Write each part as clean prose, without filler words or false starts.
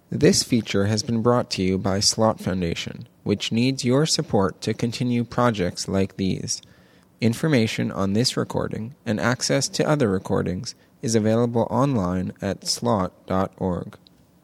This feature has been brought to you by Slot Foundation, which needs your support to continue projects like these. Information on this recording and access to other recordings is available online at slot.org.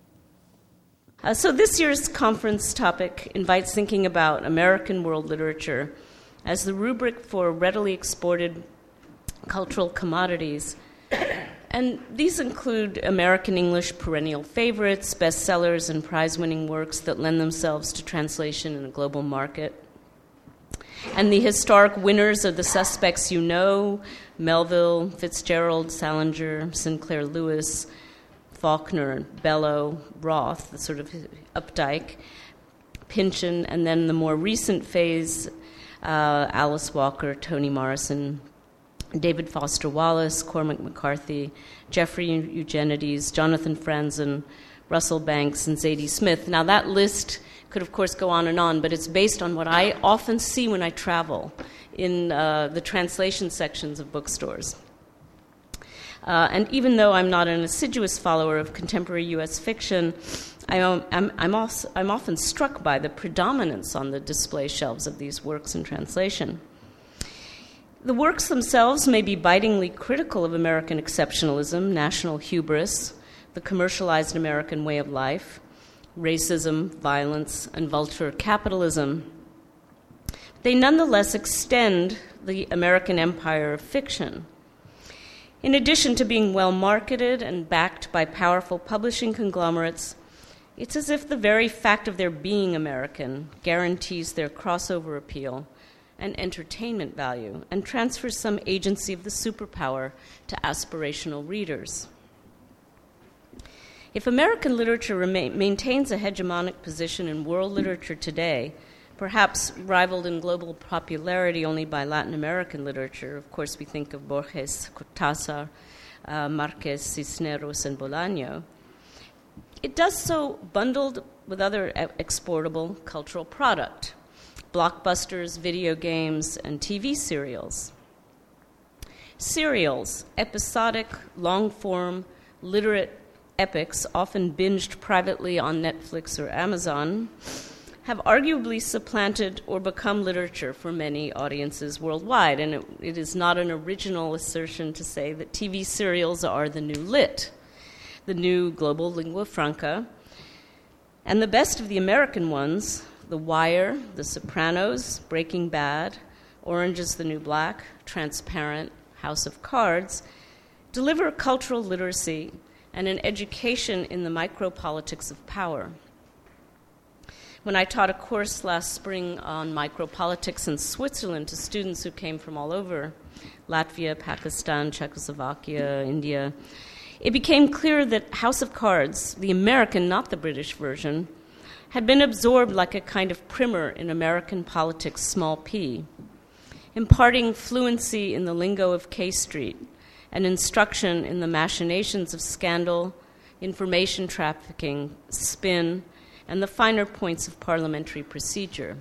So this year's conference topic invites thinking about American world literature as the rubric for readily exported cultural commodities. And these include American English perennial favorites, bestsellers, and prize-winning works that lend themselves to translation in a global market. And the historic winners are the suspects you know: Melville, Fitzgerald, Salinger, Sinclair Lewis, Faulkner, Bellow, Roth, the sort of Updike, Pynchon, and then the more recent phase, Alice Walker, Toni Morrison, David Foster Wallace, Cormac McCarthy, Jeffrey Eugenides, Jonathan Franzen, Russell Banks, and Zadie Smith. Now that list could, of course, go on, but it's based on what I often see when I travel in the translation sections of bookstores. And even though I'm not an assiduous follower of contemporary U.S. fiction, I'm often struck by the predominance on the display shelves of these works in translation. The works themselves may be bitingly critical of American exceptionalism, national hubris, the commercialized American way of life, racism, violence, and vulture capitalism. They nonetheless extend the American empire of fiction. In addition to being well marketed and backed by powerful publishing conglomerates, it's as if the very fact of their being American guarantees their crossover appeal and entertainment value and transfers some agency of the superpower to aspirational readers. If American literature maintains a hegemonic position in world literature today, perhaps rivaled in global popularity only by Latin American literature — of course we think of Borges, Cortázar, Márquez, Cisneros, and Bolaño — it does so bundled with other exportable cultural product: blockbusters, video games, and TV serials. Serials, episodic, long-form, literate epics, often binged privately on Netflix or Amazon, have arguably supplanted or become literature for many audiences worldwide. And it is not an original assertion to say that TV serials are the new lit, the new global lingua franca. And the best of the American ones, The Wire, The Sopranos, Breaking Bad, Orange is the New Black, Transparent, House of Cards, deliver cultural literacy and an education in the micropolitics of power. When I taught a course last spring on micropolitics in Switzerland to students who came from all over — Latvia, Pakistan, Czechoslovakia, India — it became clear that House of Cards, the American, not the British version, had been absorbed like a kind of primer in American politics, small p, imparting fluency in the lingo of K Street and instruction in the machinations of scandal, information trafficking, spin, and the finer points of parliamentary procedure.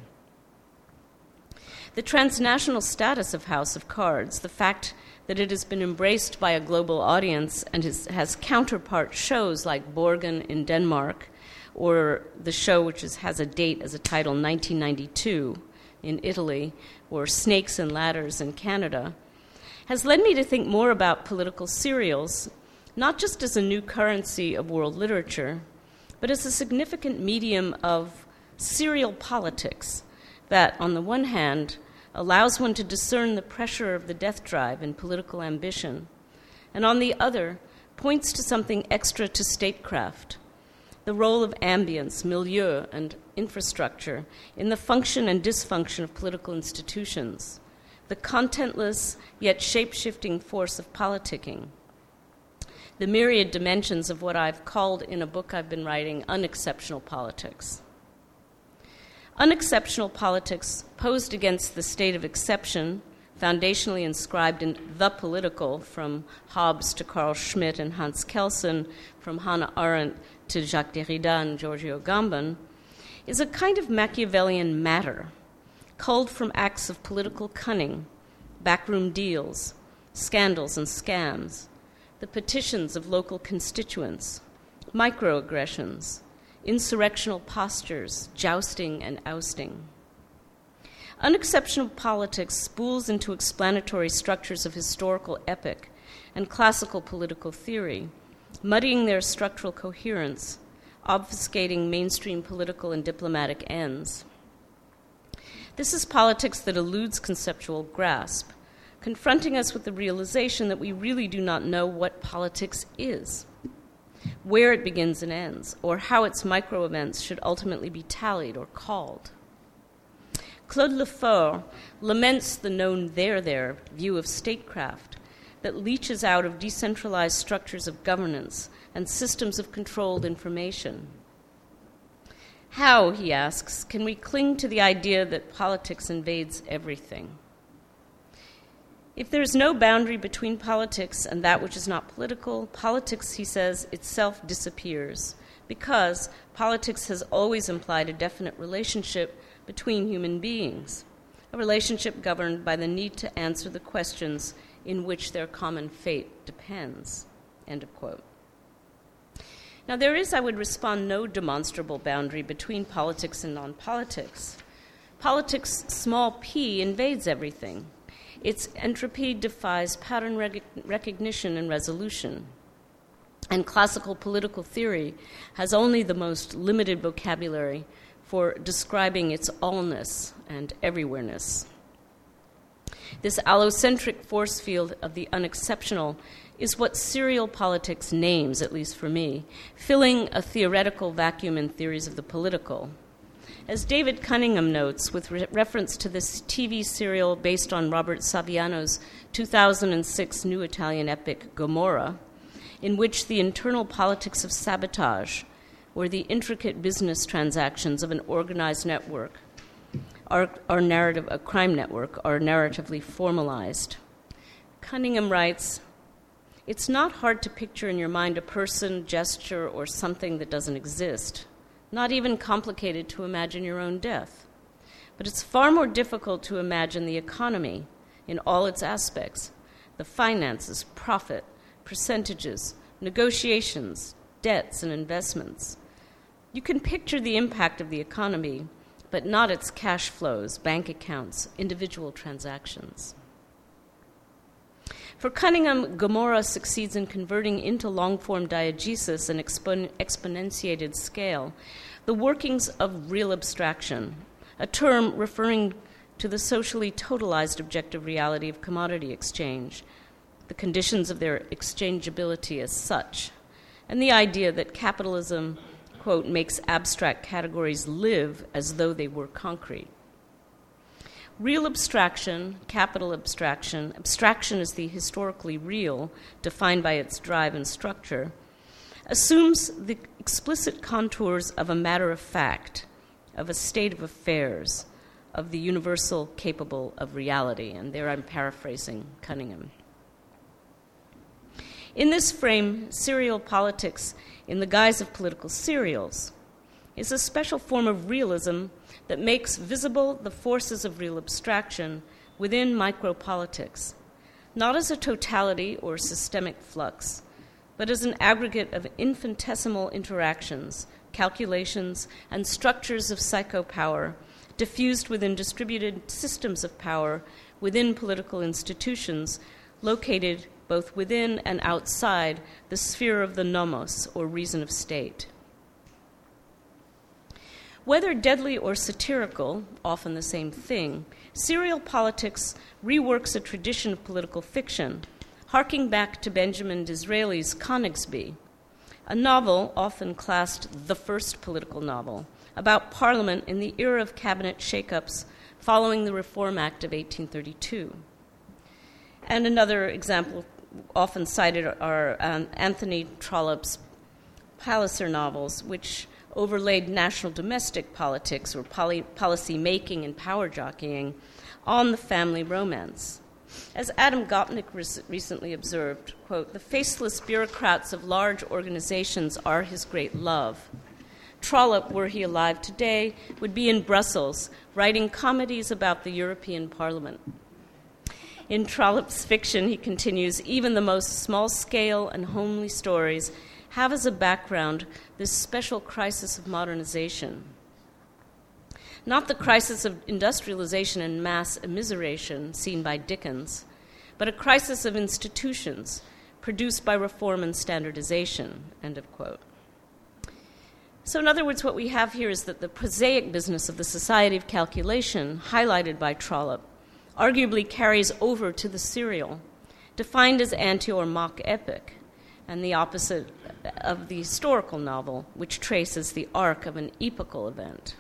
The transnational status of House of Cards, the fact that it has been embraced by a global audience and has counterpart shows like Borgen in Denmark, or the show which has a date as a title, 1992, in Italy, or Snakes and Ladders in Canada, has led me to think more about political serials, not just as a new currency of world literature, but as a significant medium of serial politics that, on the one hand, allows one to discern the pressure of the death drive in political ambition, and on the other, points to something extra to statecraft: the role of ambience, milieu, and infrastructure in the function and dysfunction of political institutions, the contentless yet shape-shifting force of politicking, the myriad dimensions of what I've called in a book I've been writing unexceptional politics. Unexceptional politics posed against the state of exception, foundationally inscribed in The Political, from Hobbes to Carl Schmitt and Hans Kelsen, from Hannah Arendt to Jacques Derrida and Giorgio Agamben, is a kind of Machiavellian matter, culled from acts of political cunning, backroom deals, scandals and scams, the petitions of local constituents, microaggressions, insurrectional postures, jousting and ousting. Unexceptional politics spools into explanatory structures of historical epic and classical political theory, muddying their structural coherence, obfuscating mainstream political and diplomatic ends. This is politics that eludes conceptual grasp, confronting us with the realization that we really do not know what politics is, where it begins and ends, or how its micro-events should ultimately be tallied or called. Claude Lefort laments the known there view of statecraft that leaches out of decentralized structures of governance and systems of controlled information. How, he asks, can we cling to the idea that politics invades everything? If there is no boundary between politics and that which is not political, politics, he says, itself disappears, because politics has always implied a definite relationship between human beings, a relationship governed by the need to answer the questions in which their common fate depends. End of quote. Now, there is, I would respond, no demonstrable boundary between politics and non-politics. Politics, small p, invades everything. Its entropy defies pattern recognition and resolution. And classical political theory has only the most limited vocabulary for describing its allness and everywhereness. This allocentric force field of the unexceptional is what serial politics names, at least for me, filling a theoretical vacuum in theories of the political. As David Cunningham notes, with reference to this TV serial based on Robert Saviano's 2006 new Italian epic, Gomorrah, in which the internal politics of sabotage, or the intricate business transactions of an organized network, a crime network, are narratively formalized. Cunningham writes, "It's not hard to picture in your mind a person, gesture, or something that doesn't exist. Not even complicated to imagine your own death. But it's far more difficult to imagine the economy in all its aspects, the finances, profit, percentages, negotiations, debts, and investments. You can picture the impact of the economy, but not its cash flows, bank accounts, individual transactions." For Cunningham, Gomorrah succeeds in converting into long-form diegesis and exponentiated scale the workings of real abstraction, a term referring to the socially totalized objective reality of commodity exchange, the conditions of their exchangeability as such, and the idea that capitalism, quote, makes abstract categories live as though they were concrete. Real abstraction, capital abstraction, abstraction is the historically real, defined by its drive and structure, assumes the explicit contours of a matter of fact, of a state of affairs, of the universal capable of reality. And there I'm paraphrasing Cunningham. In this frame, serial politics, in the guise of political serials, is a special form of realism that makes visible the forces of real abstraction within micropolitics, not as a totality or systemic flux, but as an aggregate of infinitesimal interactions, calculations, and structures of psychopower diffused within distributed systems of power within political institutions located both within and outside the sphere of the nomos, or reason of state. Whether deadly or satirical, often the same thing, serial politics reworks a tradition of political fiction, harking back to Benjamin Disraeli's Coningsby, a novel often classed the first political novel, about Parliament in the era of cabinet shake-ups following the Reform Act of 1832. And another example often cited are Anthony Trollope's Palliser novels, which overlaid national domestic politics or policy making and power jockeying on the family romance. As Adam Gopnik recently observed, quote, "The faceless bureaucrats of large organizations are his great love. Trollope, were he alive today, would be in Brussels writing comedies about the European Parliament." In Trollope's fiction, he continues, even the most small-scale and homely stories have as a background this special crisis of modernization. Not the crisis of industrialization and mass immiseration seen by Dickens, but a crisis of institutions produced by reform and standardization, end of quote. So in other words, what we have here is that the prosaic business of the society of calculation, highlighted by Trollope, arguably carries over to the serial, defined as anti or mock epic, and the opposite of the historical novel, which traces the arc of an epochal event.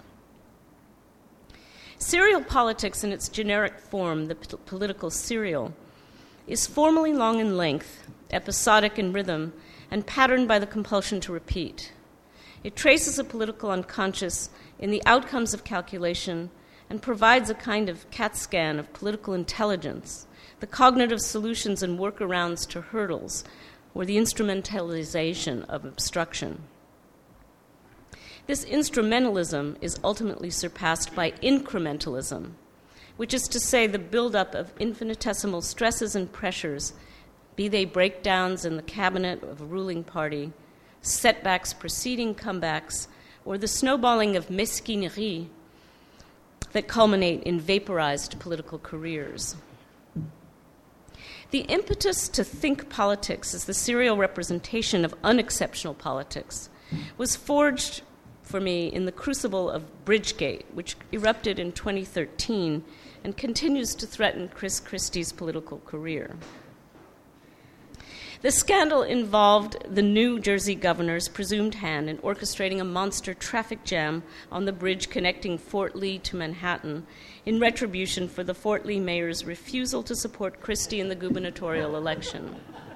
Serial politics in its generic form, the political serial, is formally long in length, episodic in rhythm, and patterned by the compulsion to repeat. It traces a political unconscious in the outcomes of calculation and provides a kind of CAT scan of political intelligence, the cognitive solutions and workarounds to hurdles, or the instrumentalization of obstruction. This instrumentalism is ultimately surpassed by incrementalism, which is to say the buildup of infinitesimal stresses and pressures, be they breakdowns in the cabinet of a ruling party, setbacks preceding comebacks, or the snowballing of mesquinerie that culminate in vaporized political careers. The impetus to think politics as the serial representation of unexceptional politics was forged for me in the crucible of Bridgegate, which erupted in 2013 and continues to threaten Chris Christie's political career. The scandal involved the New Jersey governor's presumed hand in orchestrating a monster traffic jam on the bridge connecting Fort Lee to Manhattan in retribution for the Fort Lee mayor's refusal to support Christie in the gubernatorial election.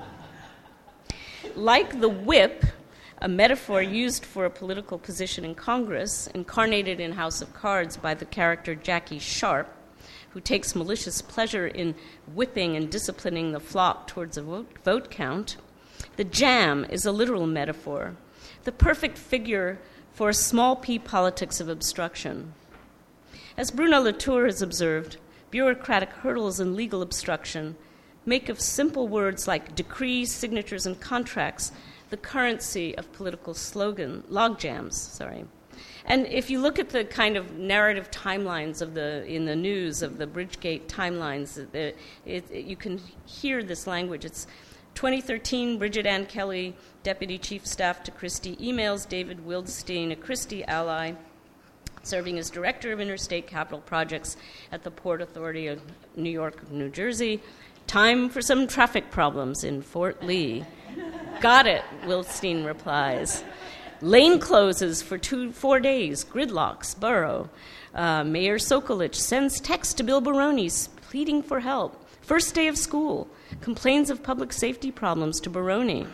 Like the whip, a metaphor used for a political position in Congress, incarnated in House of Cards by the character Jackie Sharp, who takes malicious pleasure in whipping and disciplining the flock towards a vote count, the jam is a literal metaphor, the perfect figure for a small p politics of obstruction. As Bruno Latour has observed, bureaucratic hurdles and legal obstruction make of simple words like decrees, signatures, and contracts the currency of political logjams. And if you look at the kind of narrative timelines in the news of the Bridgegate timelines, you can hear this language. It's 2013, Bridget Ann Kelly, Deputy Chief Staff to Christie, emails David Wildstein, a Christie ally, serving as Director of Interstate Capital Projects at the Port Authority of New York, New Jersey. Time for some traffic problems in Fort Lee. Got it, Wildstein replies. Lane closes for 4 days, gridlocks, borough. Mayor Sokolich sends text to Bill Baroni pleading for help. First day of school, complains of public safety problems to Baroni.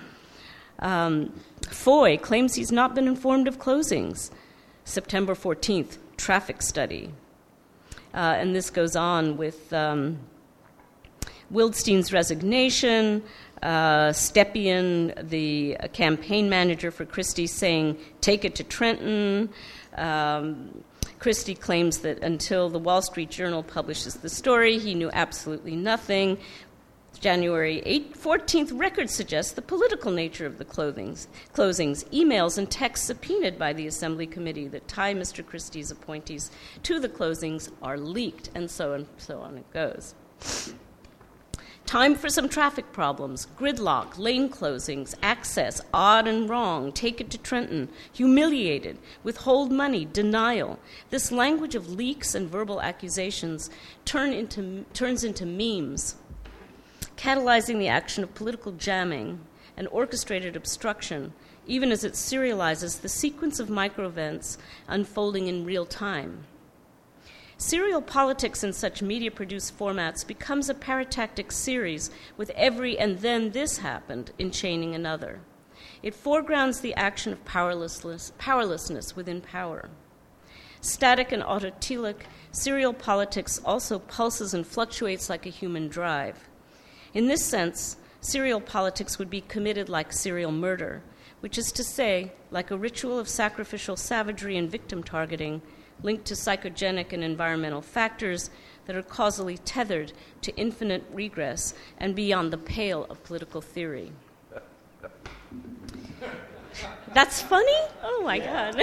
Foy claims he's not been informed of closings. September 14th, traffic study. And this goes on with Wildstein's resignation, Stepien, the campaign manager for Christie, saying, take it to Trenton. Christie claims that until the Wall Street Journal publishes the story, he knew absolutely nothing. January 14th record suggests the political nature of the closings, emails and texts subpoenaed by the Assembly Committee that tie Mr. Christie's appointees to the closings are leaked, and so on it goes. Time for some traffic problems, gridlock, lane closings, access, odd and wrong, take it to Trenton, humiliated, withhold money, denial. This language of leaks and verbal accusations turns into memes, catalyzing the action of political jamming and orchestrated obstruction, even as it serializes the sequence of microevents unfolding in real time. Serial politics in such media-produced formats becomes a paratactic series with every "and then this happened" enchaining another. It foregrounds the action of powerlessness within power. Static and autotelic, serial politics also pulses and fluctuates like a human drive. In this sense, serial politics would be committed like serial murder, which is to say, like a ritual of sacrificial savagery and victim targeting, linked to psychogenic and environmental factors that are causally tethered to infinite regress and beyond the pale of political theory. That's funny? Oh, my God.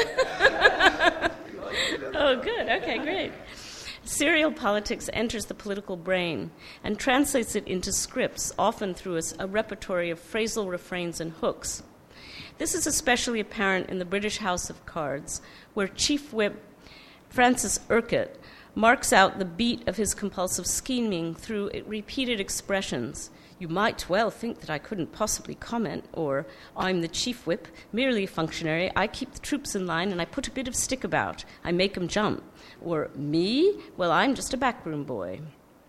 Oh, good. Okay, great. Serial politics enters the political brain and translates it into scripts, often through a repertory of phrasal refrains and hooks. This is especially apparent in the British House of Cards, where Chief Whip Francis Urquhart marks out the beat of his compulsive scheming through repeated expressions. You might well think that I couldn't possibly comment, or I'm the chief whip, merely a functionary. I keep the troops in line and I put a bit of stick about. I make 'em jump. Or me? Well, I'm just a backroom boy.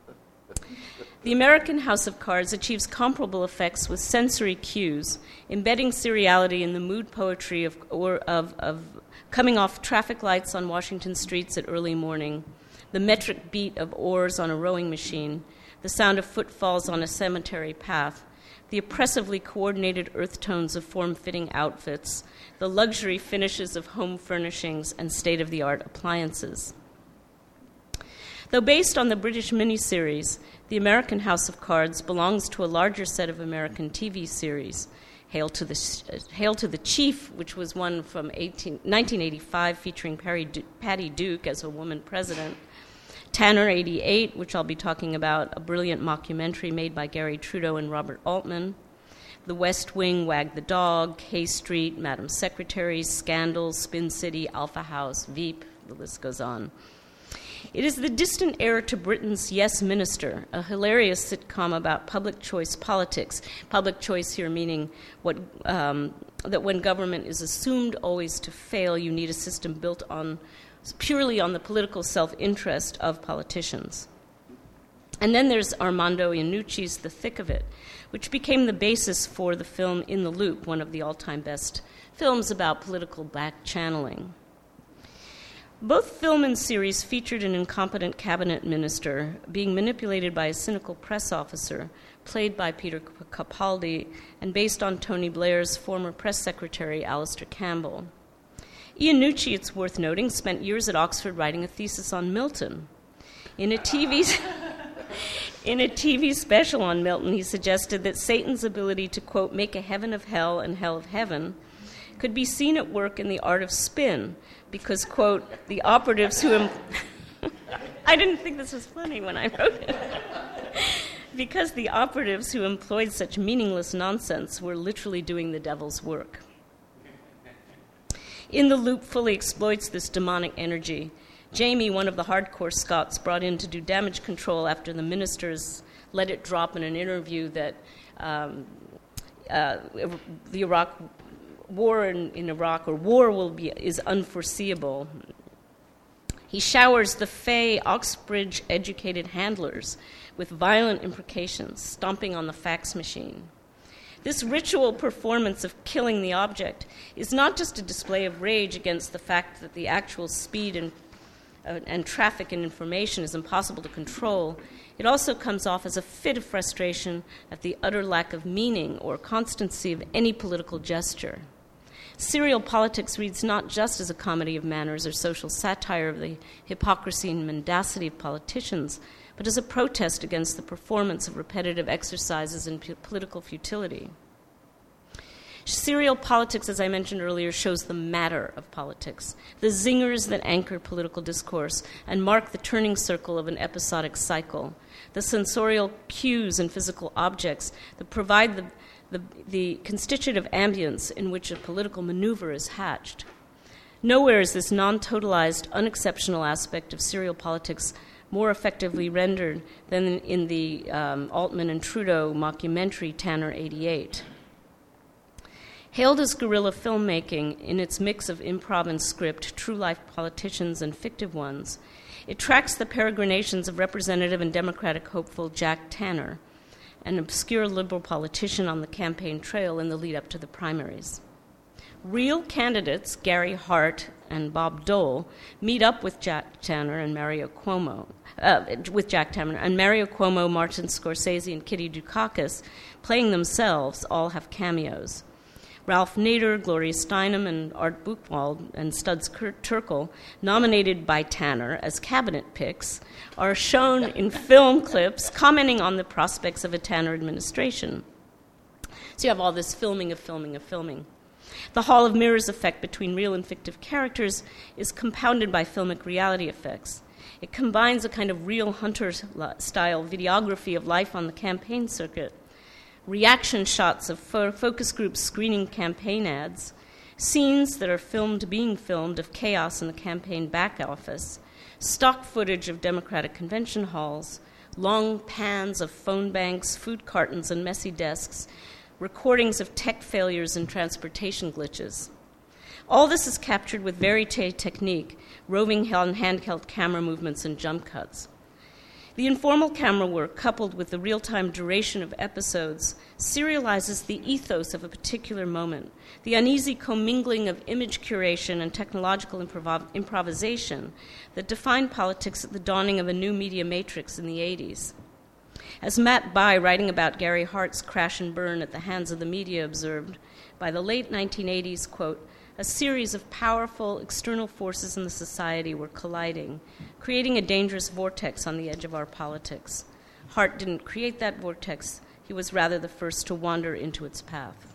The American House of Cards achieves comparable effects with sensory cues, embedding seriality in the mood poetry of coming off traffic lights on Washington streets at early morning, the metric beat of oars on a rowing machine, the sound of footfalls on a cemetery path, the oppressively coordinated earth tones of form-fitting outfits, the luxury finishes of home furnishings, and state-of-the-art appliances. Though based on the British miniseries, the American House of Cards belongs to a larger set of American TV series. Hail to the Chief, which was one from 1985 featuring Patty Duke as a woman president, Tanner 88, which I'll be talking about, a brilliant mockumentary made by Gary Trudeau and Robert Altman, The West Wing, Wag the Dog, K Street, Madam Secretary, Scandal, Spin City, Alpha House, Veep, the list goes on. It is the distant heir to Britain's Yes Minister, a hilarious sitcom about public choice politics. Public choice here meaning that when government is assumed always to fail, you need a system built purely on the political self-interest of politicians. And then there's Armando Iannucci's The Thick of It, which became the basis for the film In the Loop, one of the all-time best films about political back-channeling. Both film and series featured an incompetent cabinet minister being manipulated by a cynical press officer, played by Peter Capaldi, and based on Tony Blair's former press secretary, Alistair Campbell. Iannucci, it's worth noting, spent years at Oxford writing a thesis on Milton. In a TV special on Milton, he suggested that Satan's ability to, quote, make a heaven of hell and hell of heaven could be seen at work in the art of spin, because, quote, the operatives who... I didn't think this was funny when I wrote it. Because the operatives who employed such meaningless nonsense were literally doing the devil's work. In the Loop fully exploits this demonic energy. Jamie, one of the hardcore Scots brought in to do damage control after the ministers let it drop in an interview that the Iraq war in Iraq, or war is unforeseeable. He showers the fey Oxbridge-educated handlers with violent imprecations, stomping on the fax machine. This ritual performance of killing the object is not just a display of rage against the fact that the actual speed and traffic and information is impossible to control. It also comes off as a fit of frustration at the utter lack of meaning or constancy of any political gesture. Serial politics reads not just as a comedy of manners or social satire of the hypocrisy and mendacity of politicians, but as a protest against the performance of repetitive exercises in political futility. Serial politics, as I mentioned earlier, shows the matter of politics, the zingers that anchor political discourse and mark the turning circle of an episodic cycle, the sensorial cues and physical objects that provide the constitutive ambience in which a political maneuver is hatched. Nowhere is this non-totalized, unexceptional aspect of serial politics more effectively rendered than in the Altman and Trudeau mockumentary Tanner 88. Hailed as guerrilla filmmaking in its mix of improv and script, true-life politicians and fictive ones, it tracks the peregrinations of Representative and Democratic hopeful Jack Tanner, an obscure liberal politician on the campaign trail in the lead-up to the primaries. Real candidates, Gary Hart and Bob Dole, meet up with Jack Tanner and Mario Cuomo, Martin Scorsese, and Kitty Dukakis, playing themselves, all have cameos. Ralph Nader, Gloria Steinem, and Art Buchwald and Studs Terkel, nominated by Tanner as cabinet picks, are shown in film clips commenting on the prospects of a Tanner administration. So you have all this filming. The Hall of Mirrors effect between real and fictive characters is compounded by filmic reality effects. It combines a kind of real Hunter-style videography of life on the campaign circuit, reaction shots of focus groups screening campaign ads, scenes that are filmed being filmed of chaos in the campaign back office, stock footage of Democratic convention halls, long pans of phone banks, food cartons, and messy desks, recordings of tech failures and transportation glitches. All this is captured with verite technique, roving handheld camera movements and jump cuts. The informal camera work, coupled with the real-time duration of episodes, serializes the ethos of a particular moment, the uneasy commingling of image curation and technological improvisation that defined politics at the dawning of a new media matrix in the 80s. As Matt Bai, writing about Gary Hart's crash and burn at the hands of the media, observed, by the late 1980s, quote, a series of powerful external forces in the society were colliding, creating a dangerous vortex on the edge of our politics. Hart didn't create that vortex. He was rather the first to wander into its path.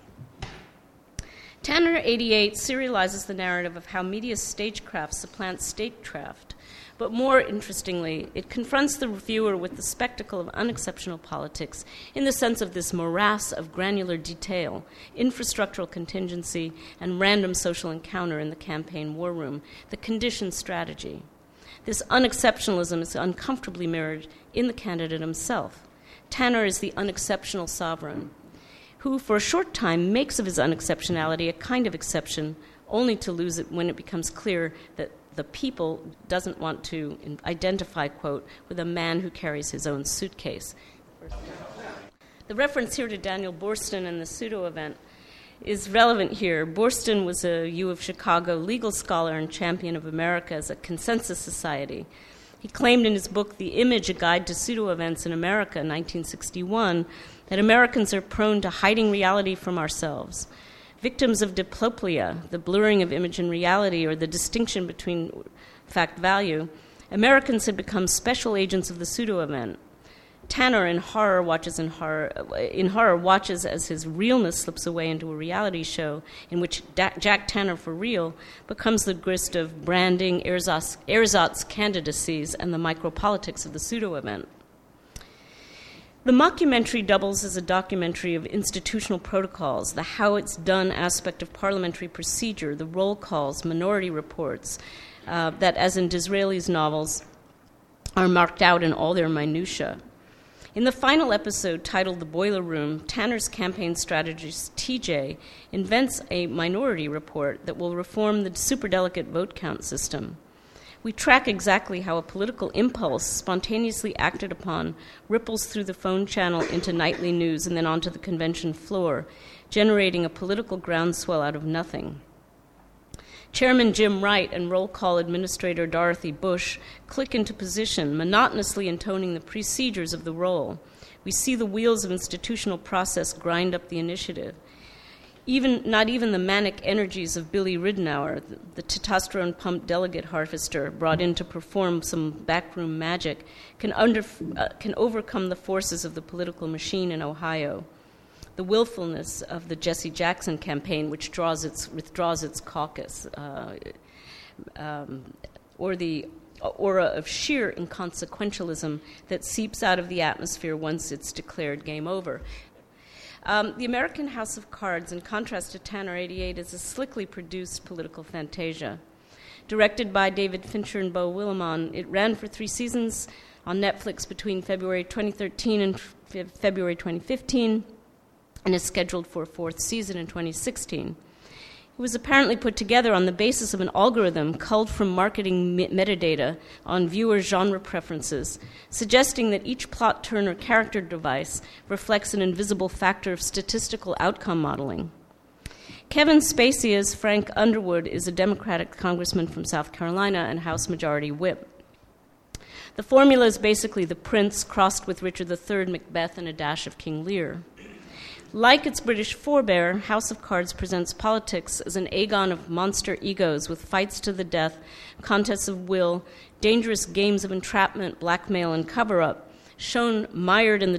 Tanner 88 serializes the narrative of how media stagecraft supplants statecraft, but more interestingly, it confronts the viewer with the spectacle of unexceptional politics in the sense of this morass of granular detail, infrastructural contingency, and random social encounter in the campaign war room, the conditioned strategy. This unexceptionalism is uncomfortably mirrored in the candidate himself. Tanner is the unexceptional sovereign, who for a short time makes of his unexceptionality a kind of exception, only to lose it when it becomes clear that the people doesn't want to identify, quote, with a man who carries his own suitcase. The reference here to Daniel Boorstin and the pseudo event is relevant here. Boorstin was a U of Chicago legal scholar and champion of America as a consensus society. He claimed in his book, The Image, A Guide to Pseudo Events in America, 1961, that Americans are prone to hiding reality from ourselves. Victims of diplopia, the blurring of image and reality, or the distinction between fact value, Americans had become special agents of the pseudo-event. Tanner in horror watches as his realness slips away into a reality show in which Jack Tanner for real becomes the grist of branding, ersatz candidacies, and the micropolitics of the pseudo-event. The mockumentary doubles as a documentary of institutional protocols, the how-it's-done aspect of parliamentary procedure, the roll calls, minority reports, that, as in Disraeli's novels, are marked out in all their minutiae. In the final episode, titled The Boiler Room, Tanner's campaign strategist, TJ, invents a minority report that will reform the superdelegate vote count system. We track exactly how a political impulse, spontaneously acted upon, ripples through the phone channel into nightly news and then onto the convention floor, generating a political groundswell out of nothing. Chairman Jim Wright and roll call administrator Dorothy Bush click into position, monotonously intoning the procedures of the roll. We see the wheels of institutional process grind up the initiative. Not even the manic energies of Billy Ridenour, the testosterone-pumped delegate harvester brought in to perform some backroom magic, can overcome the forces of the political machine in Ohio. The willfulness of the Jesse Jackson campaign, which withdraws its caucus, or the aura of sheer inconsequentialism that seeps out of the atmosphere once it's declared game over. The American House of Cards, in contrast to Tanner 88, is a slickly produced political fantasia. Directed by David Fincher and Beau Willimon, it ran for 3 seasons on Netflix between February 2013 and February 2015, and is scheduled for a 4th season in 2016. It was apparently put together on the basis of an algorithm culled from marketing metadata on viewer genre preferences, suggesting that each plot turn or character device reflects an invisible factor of statistical outcome modeling. Kevin Spacey as Frank Underwood is a Democratic congressman from South Carolina and House Majority Whip. The formula is basically the Prince crossed with Richard III, Macbeth, and a dash of King Lear. Like its British forebear, House of Cards presents politics as an agon of monster egos with fights to the death, contests of will, dangerous games of entrapment, blackmail, and cover-up, shown mired in the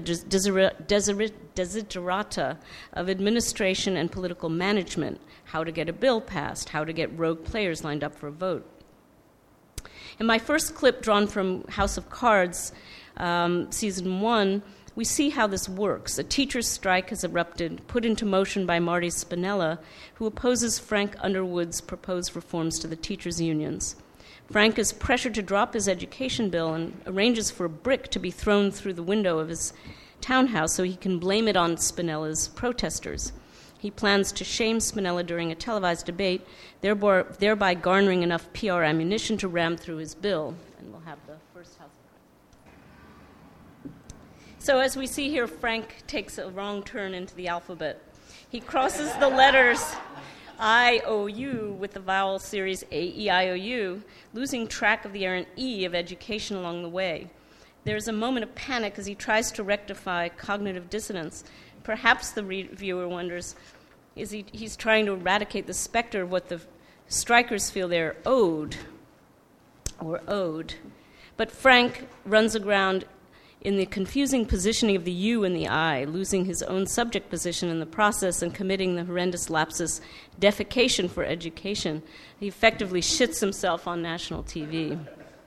desiderata of administration and political management, how to get a bill passed, how to get rogue players lined up for a vote. In my first clip drawn from House of Cards, Season 1, we see how this works. A teacher's strike has erupted, put into motion by Marty Spinella, who opposes Frank Underwood's proposed reforms to the teachers' unions. Frank is pressured to drop his education bill and arranges for a brick to be thrown through the window of his townhouse so he can blame it on Spinella's protesters. He plans to shame Spinella during a televised debate, thereby garnering enough PR ammunition to ram through his bill. And we'll have the first House. So as we see here, Frank takes a wrong turn into the alphabet. He crosses the letters I-O-U with the vowel series A-E-I-O-U, losing track of the errant E of education along the way. There's a moment of panic as he tries to rectify cognitive dissonance. Perhaps the viewer wonders, he's trying to eradicate the specter of what the strikers feel they're owed. But Frank runs aground in the confusing positioning of the U and the I, losing his own subject position in the process and committing the horrendous lapsus defecation for education. He effectively shits himself on national TV.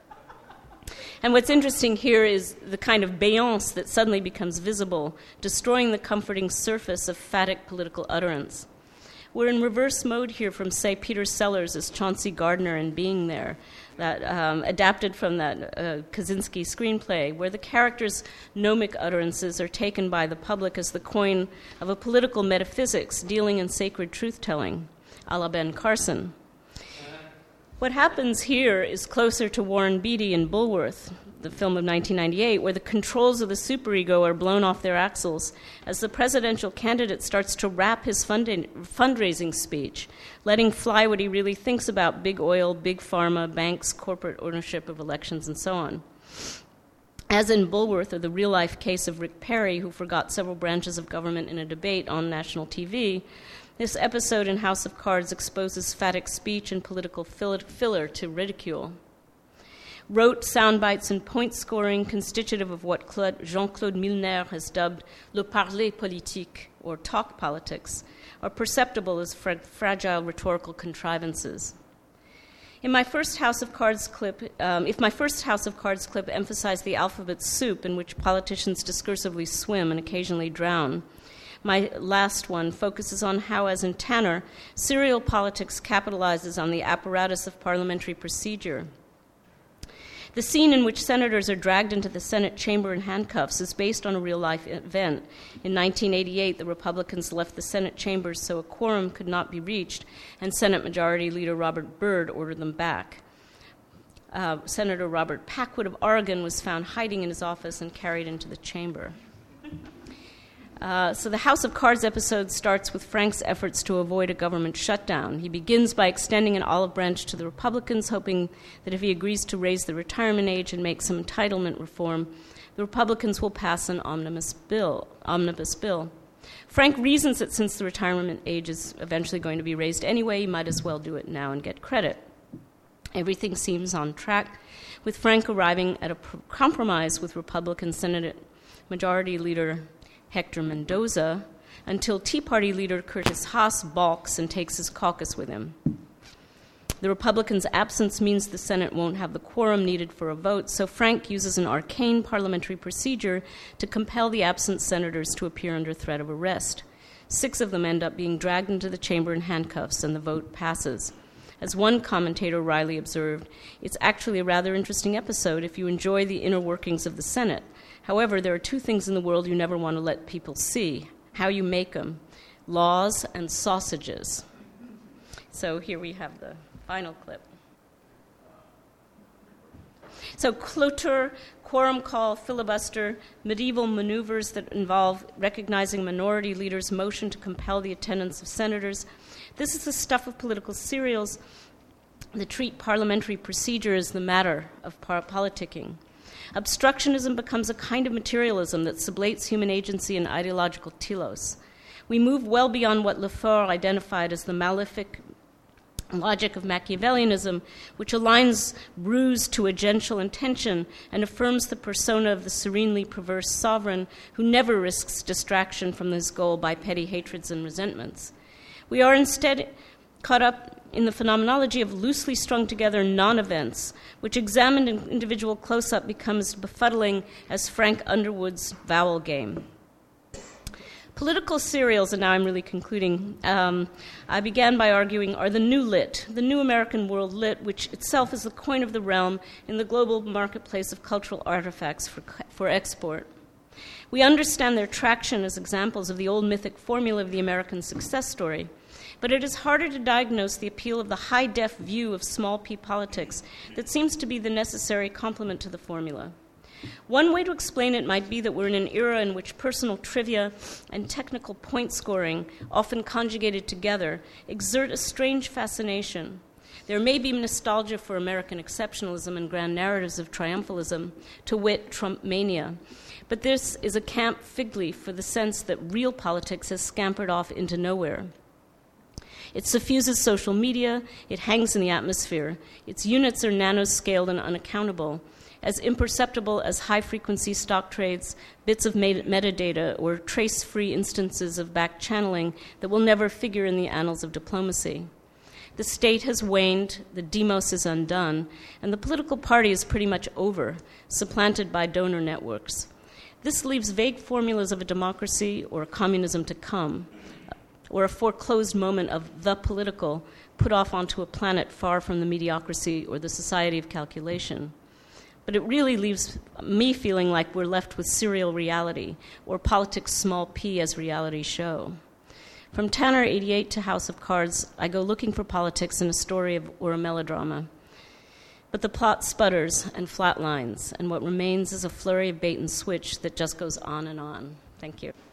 And what's interesting here is the kind of béance that suddenly becomes visible, destroying the comforting surface of phatic political utterance. We're in reverse mode here from, say, Peter Sellers as Chauncey Gardner in Being There, that adapted from that Kaczynski screenplay, where the characters' gnomic utterances are taken by the public as the coin of a political metaphysics dealing in sacred truth-telling, a la Ben Carson. What happens here is closer to Warren Beatty in Bulworth, the film of 1998, where the controls of the superego are blown off their axles as the presidential candidate starts to wrap his fundraising speech, letting fly what he really thinks about big oil, big pharma, banks, corporate ownership of elections, and so on. As in Bulworth, or the real-life case of Rick Perry, who forgot several branches of government in a debate on national TV, this episode in House of Cards exposes phatic speech and political filler to ridicule. Rote sound bites and point scoring, constitutive of what Jean-Claude Milner has dubbed le parler politique, or talk politics, are perceptible as fragile rhetorical contrivances. If my first House of Cards clip emphasized the alphabet soup in which politicians discursively swim and occasionally drown, my last one focuses on how, as in Tanner, serial politics capitalizes on the apparatus of parliamentary procedure. The scene in which senators are dragged into the Senate chamber in handcuffs is based on a real-life event. In 1988, the Republicans left the Senate chambers so a quorum could not be reached, and Senate Majority Leader Robert Byrd ordered them back. Senator Robert Packwood of Oregon was found hiding in his office and carried into the chamber. So the House of Cards episode starts with Frank's efforts to avoid a government shutdown. He begins by extending an olive branch to the Republicans, hoping that if he agrees to raise the retirement age and make some entitlement reform, the Republicans will pass an omnibus bill. Frank reasons that since the retirement age is eventually going to be raised anyway, he might as well do it now and get credit. Everything seems on track, with Frank arriving at a compromise with Republican Senate Majority Leader Hector Mendoza, until Tea Party leader Curtis Haas balks and takes his caucus with him. The Republicans' absence means the Senate won't have the quorum needed for a vote, so Frank uses an arcane parliamentary procedure to compel the absent senators to appear under threat of arrest. 6 of them end up being dragged into the chamber in handcuffs, and the vote passes. As one commentator wryly observed, it's actually a rather interesting episode if you enjoy the inner workings of the Senate. However, there are 2 things in the world you never want to let people see: how you make them, laws and sausages. So here we have the final clip. So cloture, quorum call, filibuster, medieval maneuvers that involve recognizing minority leaders' motion to compel the attendance of senators. This is the stuff of political serials that treat parliamentary procedure as the matter of politicking. Obstructionism becomes a kind of materialism that sublates human agency and ideological telos. We move well beyond what Lefort identified as the malefic logic of Machiavellianism, which aligns ruse to agential intention and affirms the persona of the serenely perverse sovereign who never risks distraction from this goal by petty hatreds and resentments. We are instead caught up in the phenomenology of loosely strung together non-events, which examined in individual close-up becomes befuddling as Frank Underwood's vowel game. Political serials, and now I'm really concluding, I began by arguing, are the new lit, the new American world lit, which itself is the coin of the realm in the global marketplace of cultural artifacts for export. We understand their traction as examples of the old mythic formula of the American success story, but it is harder to diagnose the appeal of the high-def view of small p politics that seems to be the necessary complement to the formula. One way to explain it might be that we're in an era in which personal trivia and technical point scoring, often conjugated together, exert a strange fascination. There may be nostalgia for American exceptionalism and grand narratives of triumphalism, to wit, Trump mania. But this is a camp fig leaf for the sense that real politics has scampered off into nowhere. It suffuses social media, it hangs in the atmosphere, its units are nanoscaled and unaccountable, as imperceptible as high-frequency stock trades, bits of metadata, or trace-free instances of back-channeling that will never figure in the annals of diplomacy. The state has waned, the demos is undone, and the political party is pretty much over, supplanted by donor networks. This leaves vague formulas of a democracy or a communism to come, or a foreclosed moment of the political put off onto a planet far from the mediocrity or the society of calculation. But it really leaves me feeling like we're left with serial reality, or politics small p as reality show. From Tanner 88 to House of Cards, I go looking for politics in a story or a melodrama. But the plot sputters and flatlines, and what remains is a flurry of bait and switch that just goes on and on. Thank you.